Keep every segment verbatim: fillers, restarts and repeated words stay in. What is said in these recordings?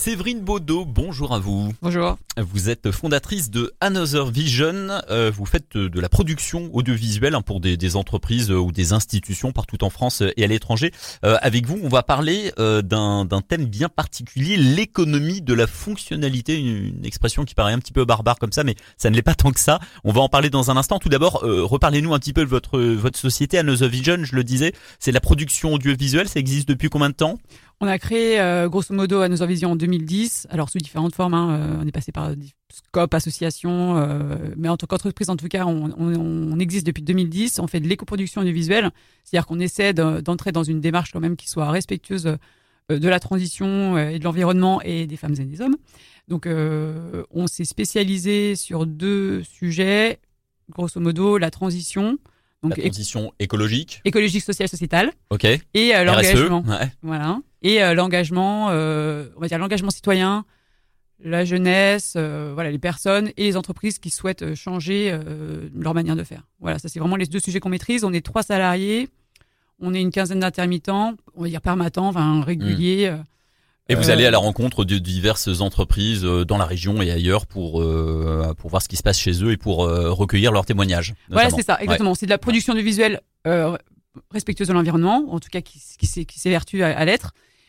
Séverine Baudot, bonjour à vous. Bonjour. Vous êtes fondatrice de Another Vision. Euh, vous faites de la production audiovisuelle hein, pour des, des entreprises ou des institutions partout en France et à l'étranger. Euh, avec vous, on va parler euh, d'un, d'un thème bien particulier, l'économie de la fonctionnalité. Une, une expression qui paraît un petit peu barbare comme ça, mais ça ne l'est pas tant que ça. On va en parler dans un instant. Tout d'abord, euh, reparlez-nous un petit peu de votre, votre société. Another Vision, je le disais, c'est la production audiovisuelle. Ça existe depuis combien de temps ? On a créé euh, grosso modo Another Vision en deux mille dix, alors sous différentes formes. Hein, euh, on est passé par Scope, association, euh, mais en tant qu'entreprise, en tout cas, on, on, on existe depuis deux mille dix. On fait de l'éco-production audiovisuelle, c'est-à-dire qu'on essaie de, d'entrer dans une démarche quand même qui soit respectueuse euh, de la transition et de l'environnement et des femmes et des hommes. Donc, euh, on s'est spécialisé sur deux sujets, grosso modo, la transition. Donc, la transition éc- écologique, écologique, sociale, sociétale. Ok. Et euh, l'engagement. R S E, ouais. Voilà. Et euh, l'engagement, euh, on va dire l'engagement citoyen, la jeunesse, euh, voilà, les personnes et les entreprises qui souhaitent changer euh, leur manière de faire. Voilà, ça c'est vraiment les deux sujets qu'on maîtrise. On est trois salariés, on est une quinzaine d'intermittents, on va dire permattents, enfin réguliers. Mmh. Et vous euh, allez à la rencontre de diverses entreprises dans la région et ailleurs pour euh, pour voir ce qui se passe chez eux et pour euh, recueillir leurs témoignages. Notamment. Voilà, c'est ça, exactement. Ouais. C'est de la production audiovisuelle euh, respectueuse de l'environnement, en tout cas qui, qui, qui s'évertue à, à l'être.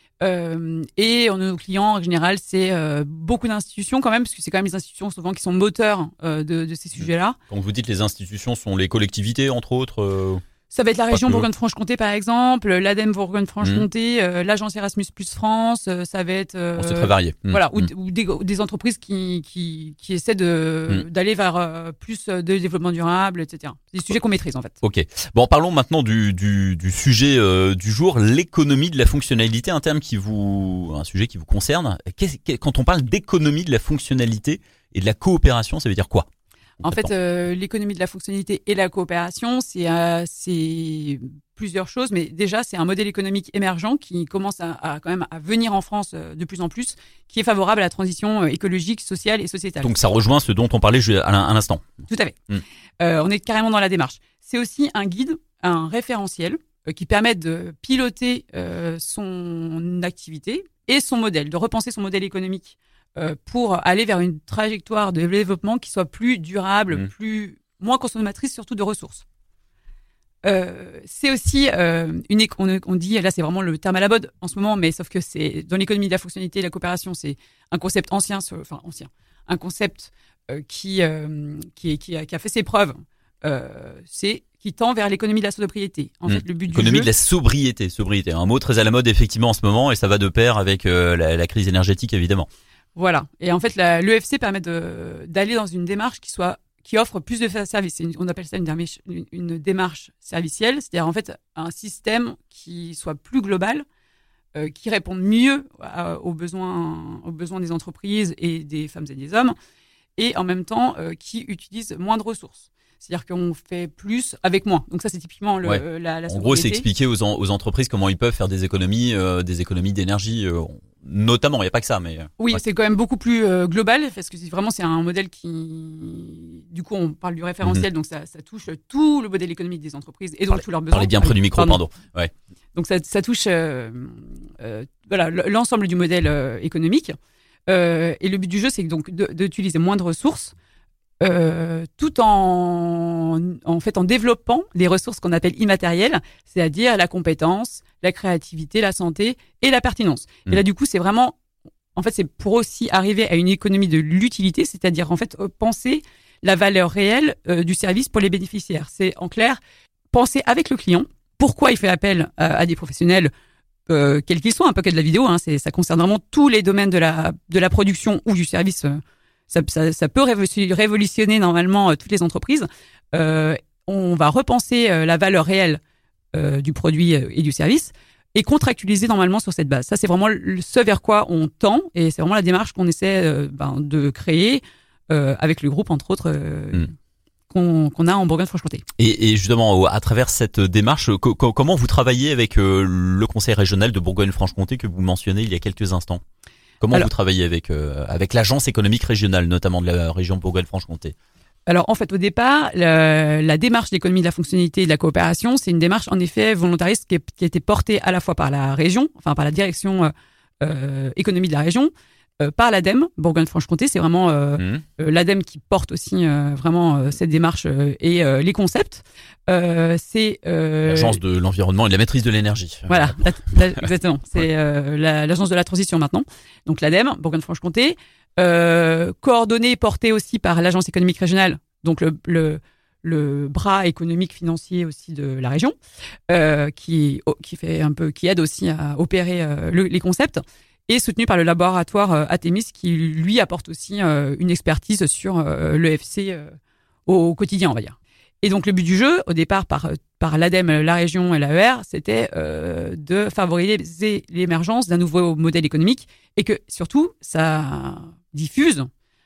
Euh, et on, nos clients en général, c'est euh, beaucoup d'institutions quand même, parce que c'est quand même les institutions souvent qui sont moteurs euh, de, de ces sujets-là. Quand vous dites les institutions, sont les collectivités entre autres euh... Ça va être la région Bourgogne-Franche-Comté par exemple, l'ADEME Bourgogne-Franche-Comté, mmh. euh, l'agence Erasmus plus France, euh, ça va être euh, bon, c'est très varié. Mmh. Voilà, ou, mmh. ou des, des entreprises qui qui qui essaient de mmh. d'aller vers euh, plus de développement durable, et cetera. C'est des sujets qu'on maîtrise en fait. Ok. Bon, parlons maintenant du du du sujet euh, du jour, l'économie de la fonctionnalité, un terme qui vous, un sujet qui vous concerne. Qu'est-ce, quand on parle d'économie de la fonctionnalité et de la coopération, ça veut dire quoi ? En fait, euh, l'économie de la fonctionnalité et la coopération, c'est, euh, c'est plusieurs choses, mais déjà, c'est un modèle économique émergent qui commence à, à quand même à venir en France euh, de plus en plus, qui est favorable à la transition euh, écologique, sociale et sociétale. Donc, ça rejoint ce dont on parlait à l'instant. Tout à fait. Mmh. Euh, on est carrément dans la démarche. C'est aussi un guide, un référentiel euh, qui permet de piloter euh, son activité et son modèle, de repenser son modèle économique. Euh, pour aller vers une trajectoire de développement qui soit plus durable, mmh. plus moins consommatrice surtout de ressources. Euh, c'est aussi euh, une on, on dit là c'est vraiment le terme à la mode en ce moment, mais sauf que c'est dans l'économie de la fonctionnalité et de la coopération, c'est un concept ancien, enfin ancien, un concept euh, qui euh, qui, qui, a, qui a fait ses preuves. Euh, c'est qui tend vers l'économie de la sobriété. En mmh. fait, le but l'économie du jeu, de la sobriété, sobriété, un mot très à la mode effectivement en ce moment, et ça va de pair avec euh, la, la crise énergétique évidemment. Voilà. Et en fait, la, l'E F C permet de, d'aller dans une démarche qui soit, qui offre plus de services. Une, on appelle ça une démarche, une, une démarche servicielle. C'est-à-dire, en fait, un système qui soit plus global, euh, qui réponde mieux à, aux besoins, aux besoins des entreprises et des femmes et des hommes, et en même temps, euh, qui utilise moins de ressources. C'est-à-dire qu'on fait plus avec moins. Donc ça, c'est typiquement le, ouais. la, la En gros, c'est expliquer aux, en, aux entreprises comment ils peuvent faire des économies, euh, des économies d'énergie, euh, notamment. Il n'y a pas que ça, mais... Oui, ouais. c'est quand même beaucoup plus euh, global, parce que c'est, vraiment, c'est un modèle qui... Du coup, on parle du référentiel, mmh. donc ça, ça touche tout le modèle économique des entreprises et donc parlez, tous leurs besoins. Parlez bien près du micro, pardon. pardon. Ouais. Donc ça, ça touche euh, euh, voilà, l'ensemble du modèle euh, économique. Euh, et le but du jeu, c'est donc de, d'utiliser moins de ressources, Euh, tout en, en fait en développant des ressources qu'on appelle immatérielles, c'est-à-dire la compétence, la créativité, la santé et la pertinence. Mmh. Et là, du coup, c'est vraiment, en fait, c'est pour aussi arriver à une économie de l'utilité, c'est-à-dire en fait penser la valeur réelle euh, du service pour les bénéficiaires. C'est en clair penser avec le client pourquoi il fait appel à, à des professionnels. Euh, quels qu'ils soient, un peu que de la vidéo, hein, c'est, ça concerne vraiment tous les domaines de la de la production ou du service. Euh, Ça, ça, ça peut révolutionner normalement euh, toutes les entreprises. Euh, on va repenser euh, la valeur réelle euh, du produit euh, et du service et contractualiser normalement sur cette base. Ça, c'est vraiment le, ce vers quoi on tend et c'est vraiment la démarche qu'on essaie euh, ben, de créer euh, avec le groupe, entre autres, euh, mmh. qu'on, qu'on a en Bourgogne-Franche-Comté. Et, et justement, à travers cette démarche, co- co- comment vous travaillez avec euh, le conseil régional de Bourgogne-Franche-Comté que vous mentionnez il y a quelques instants ? Comment Alors, vous travaillez avec euh, avec l'agence économique régionale, notamment de la région Bourgogne-Franche-Comté ? Alors, en fait, au départ, la, la démarche d'économie de la fonctionnalité et de la coopération, c'est une démarche, en effet, volontariste qui, est, qui a été portée à la fois par la région, enfin par la direction euh, économie de la région, euh, par l'ADEME, Bourgogne-Franche-Comté. C'est vraiment euh, mmh. euh, l'ADEME qui porte aussi euh, vraiment euh, cette démarche euh, et euh, les concepts. Euh, c'est euh, l'agence de l'environnement et de la maîtrise de l'énergie. Voilà, la, la, exactement. C'est ouais. euh, la, l'agence de la transition maintenant. Donc l'ADEME, Bourgogne-Franche-Comté, euh, coordonnée, portée aussi par l'agence économique régionale. Donc le, le le bras économique financier aussi de la région, euh, qui qui fait un peu, qui aide aussi à opérer euh, le, les concepts, et soutenu par le laboratoire euh, Atemis, qui lui apporte aussi euh, une expertise sur euh, l'E F C euh, au, au quotidien, on va dire. Et donc le but du jeu, au départ par par l'ADEME, la région et l'A E R, c'était euh, de favoriser l'émergence d'un nouveau modèle économique et que surtout ça diffuse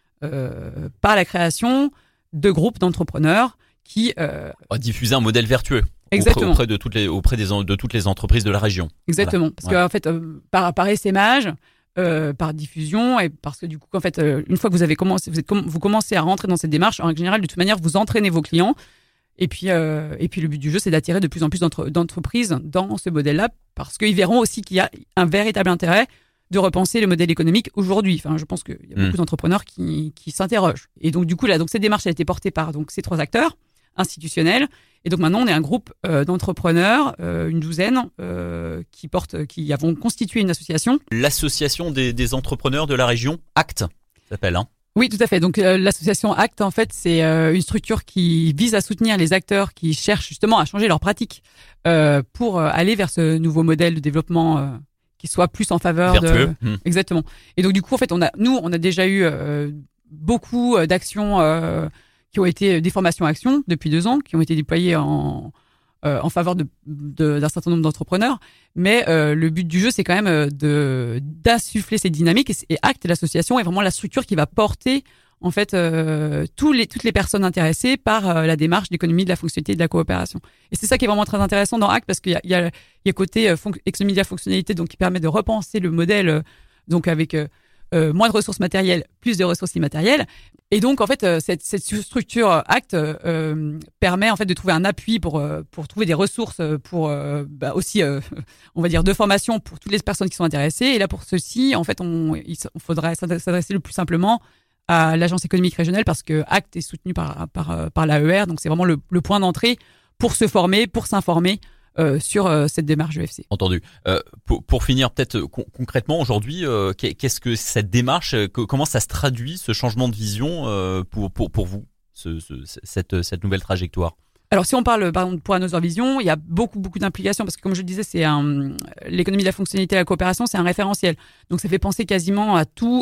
euh, par la création de groupes d'entrepreneurs qui euh... on va diffuser un modèle vertueux. Exactement. Auprès de toutes les auprès des de toutes les entreprises de la région. Exactement, voilà. Parce ouais. qu'en fait euh, par par essaimage, euh, par diffusion, et parce que du coup en fait euh, une fois que vous avez commencé, vous êtes vous commencez à rentrer dans cette démarche, en général de toute manière vous entraînez vos clients, et puis euh, et puis le but du jeu c'est d'attirer de plus en plus d'entre, d'entreprises dans ce modèle-là, parce qu'ils verront aussi qu'il y a un véritable intérêt de repenser le modèle économique aujourd'hui. Enfin, je pense qu'il y a mmh. beaucoup d'entrepreneurs qui qui s'interrogent. Et donc du coup là, donc cette démarche a été portée par donc ces trois acteurs institutionnels. Et donc maintenant, on est un groupe euh, d'entrepreneurs, euh, une douzaine, euh, qui portent, qui avons constitué une association. L'association des, des entrepreneurs de la région, ACT, s'appelle, hein. Oui, tout à fait. Donc euh, l'association ACT, en fait, c'est euh, une structure qui vise à soutenir les acteurs qui cherchent justement à changer leurs pratiques euh, pour euh, aller vers ce nouveau modèle de développement euh, qui soit plus en faveur vertueux. de. Mmh. Exactement. Et donc du coup, en fait, on a, nous, on a déjà eu euh, beaucoup d'actions. Euh, qui ont été des formations actions depuis deux ans, qui ont été déployées en, euh, en faveur de, de, d'un certain nombre d'entrepreneurs. Mais euh, le but du jeu, c'est quand même de, d'insuffler ces dynamiques. Et, et ACT, l'association, est vraiment la structure qui va porter en fait euh, tous les, toutes les personnes intéressées par euh, la démarche d'économie de la fonctionnalité et de la coopération. Et c'est ça qui est vraiment très intéressant dans ACT, parce qu'il y a, il y a, il y a côté euh, fonc- économie de la fonctionnalité, donc qui permet de repenser le modèle, euh, donc avec euh, euh, moins de ressources matérielles, plus de ressources immatérielles. Et donc en fait euh, cette, cette structure ACT euh, permet en fait de trouver un appui pour euh, pour trouver des ressources pour euh, bah, aussi euh, on va dire de formation pour toutes les personnes qui sont intéressées. Et là pour ceci en fait on il faudrait s'adresser le plus simplement à l'agence économique régionale, parce que ACT est soutenu par par par l'A E R, donc c'est vraiment le, le point d'entrée pour se former, pour s'informer Euh, sur euh, cette démarche E F C. Entendu. Euh, pour, pour finir, peut-être con- concrètement aujourd'hui, euh, qu'est-ce que cette démarche, que, comment ça se traduit, ce changement de vision euh, pour pour pour vous, ce, ce, cette cette nouvelle trajectoire? Alors si on parle par exemple pour Another Vision, il y a beaucoup beaucoup d'implications, parce que comme je le disais, c'est un l'économie de la fonctionnalité et la coopération, c'est un référentiel. Donc ça fait penser quasiment à tout,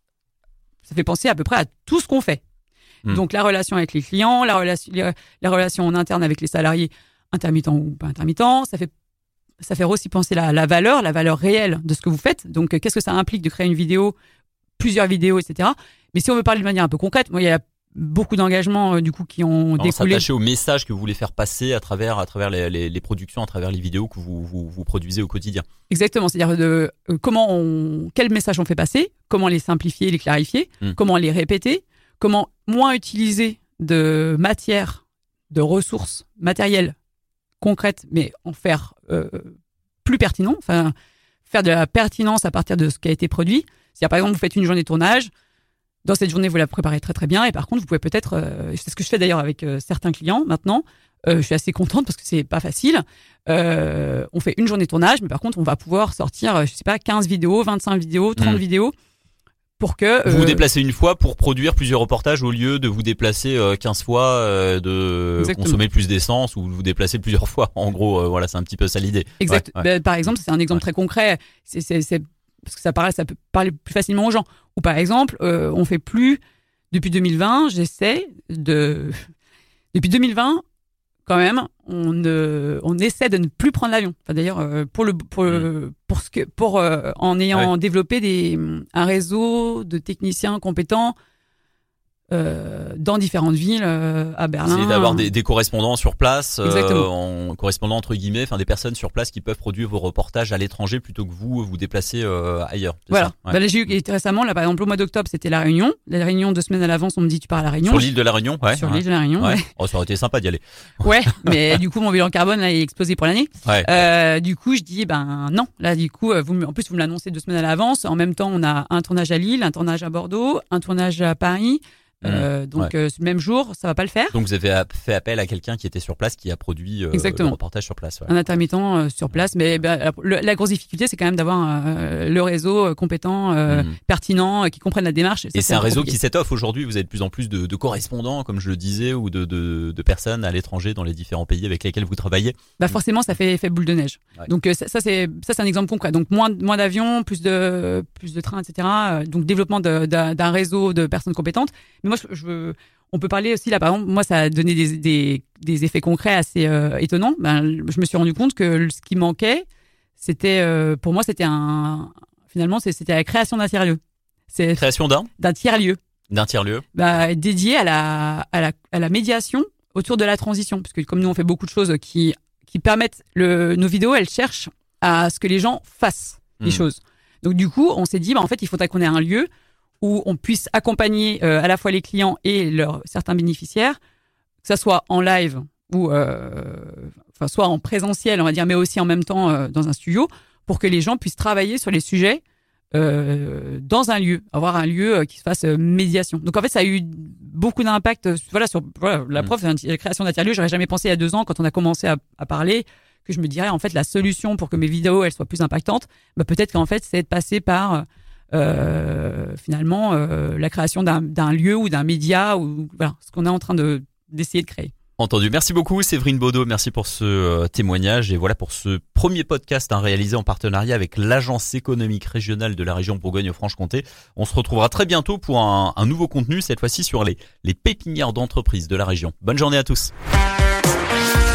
ça fait penser à peu près à tout ce qu'on fait. Mmh. Donc la relation avec les clients, la relation la relation en interne avec les salariés, intermittent ou pas intermittent, ça fait ça fait aussi penser la, la valeur, la valeur réelle de ce que vous faites. Donc, qu'est-ce que ça implique de créer une vidéo, plusieurs vidéos, et cetera. Mais si on veut parler de manière un peu concrète, moi, il y a beaucoup d'engagements euh, du coup qui ont Alors, découlé. S'attacher au message que vous voulez faire passer à travers à travers les, les, les productions, à travers les vidéos que vous, vous vous produisez au quotidien. Exactement, c'est-à-dire de euh, comment on, quel message on fait passer, comment les simplifier, les clarifier, mmh. comment les répéter, comment moins utiliser de matière, de ressources matérielles concrète, mais en faire euh, plus pertinent, enfin faire de la pertinence à partir de ce qui a été produit. C'est-à-dire, par exemple, vous faites une journée de tournage, dans cette journée, vous la préparez très très bien, et par contre, vous pouvez peut-être, euh, c'est ce que je fais d'ailleurs avec euh, certains clients maintenant, euh, je suis assez contente parce que c'est pas facile, euh, on fait une journée de tournage, mais par contre, on va pouvoir sortir, je sais pas, quinze vidéos, vingt-cinq vidéos, trente mmh. vidéos, pour que... Euh... Vous vous déplacez une fois pour produire plusieurs reportages au lieu de vous déplacer euh, quinze fois, euh, de Exactement. consommer plus d'essence, ou vous déplacer plusieurs fois. En gros, euh, voilà, c'est un petit peu ça l'idée. Exact. Ouais, ouais. Ben, par exemple, c'est un exemple ouais. très concret. C'est, c'est, c'est, parce que ça, parle, ça peut parler plus facilement aux gens. Ou par exemple, euh, on fait plus... Depuis deux mille vingt, j'essaie de... Depuis deux mille vingt, quand même, on, euh, on essaie de ne plus prendre l'avion. Enfin, d'ailleurs, euh, pour le, pour, mmh. pour ce que, pour euh, en ayant ouais. développé des, un réseau de techniciens compétents euh, dans différentes villes euh, à Berlin. C'est d'avoir des, des correspondants sur place, Exactement. euh, en correspondants entre guillemets, enfin des personnes sur place qui peuvent produire vos reportages à l'étranger plutôt que vous vous déplacer euh, ailleurs. C'est Voilà. ça ouais. Bah, là, j'ai eu récemment, là, par exemple, au mois d'octobre, c'était La Réunion. La Réunion, deux semaines à l'avance, on me dit tu pars à La Réunion. Sur l'île de La Réunion, ouais. Sur ouais. l'île de La Réunion. Ouais. Ouais. Oh, ça aurait été sympa d'y aller. Ouais, mais du coup, mon bilan carbone là, est explosé pour l'année. Ouais. Euh, du coup, je dis ben non. Là, du coup, vous, me- en plus, vous me l'annoncez deux semaines à l'avance. En même temps, on a un tournage à Lille, un tournage à Bordeaux, un tournage à Paris. Euh, donc, Ouais. euh, le même jour, ça va pas le faire. Donc vous avez fait appel à quelqu'un qui était sur place, qui a produit euh, Exactement. le reportage sur place. Ouais. Un intermittent euh, sur place, mais ben, le- la grosse difficulté, c'est quand même d'avoir euh, le réseau euh, compétent, euh, Mhm. pertinent, euh, qui comprenne la démarche. Ça, Et c'est un peu réseau compliqué. qui s'étoffe aujourd'hui. Vous avez de plus en plus de, de correspondants, comme je le disais, ou de, de, de personnes à l'étranger dans les différents pays avec lesquels vous travaillez. Bah forcément, ça fait effet boule de neige. Ouais. Donc euh, ça, ça c'est ça c'est un exemple concret. Donc moins moins d'avions, plus de plus de trains, et cetera. Euh, Donc développement de- d'un d'un réseau de personnes compétentes. Mais moi, je, je veux on peut parler aussi là, par exemple, moi, ça a donné des, des, des effets concrets assez euh, étonnants. Ben, je me suis rendu compte que ce qui manquait, c'était, euh, pour moi, c'était un, finalement, c'est- c'était la création d'un tiers-lieu. C'est Création d'un d'un tiers-lieu, d'un tiers-lieu. bah, dédié à la, à la, à la médiation autour de la transition, puisque comme nous, on fait beaucoup de choses qui, qui permettent le, nos vidéos, elles cherchent à ce que les gens fassent les Mmh. choses. Donc du coup, on s'est dit, bah, en fait, il faudrait qu'on ait un lieu où on puisse accompagner euh, à la fois les clients et leurs certains bénéficiaires, que ça soit en live ou euh, enfin soit en présentiel, on va dire, mais aussi en même temps euh, dans un studio, pour que les gens puissent travailler sur les sujets euh, dans un lieu, avoir un lieu euh, qui se fasse euh, médiation. Donc en fait, ça a eu beaucoup d'impact. euh, Voilà, sur voilà, la Mmh. preuve, c'est la création d'un tiers-lieu. J'aurais jamais pensé il y a deux ans, quand on a commencé à, à parler, que je me dirais en fait la solution pour que mes vidéos elles soient plus impactantes, bah, peut-être qu'en fait c'est de passer par euh, finalement euh, la création d'un, d'un lieu ou d'un média ou voilà ce qu'on est en train de d'essayer de créer. Entendu. Merci beaucoup Séverine Baudot, merci pour ce euh, témoignage et voilà pour ce premier podcast hein, réalisé en partenariat avec l'Agence économique régionale de la région Bourgogne-Franche-Comté. On se retrouvera très bientôt pour un, un nouveau contenu, cette fois-ci sur les, les pépinières d'entreprises de la région. Bonne journée à tous.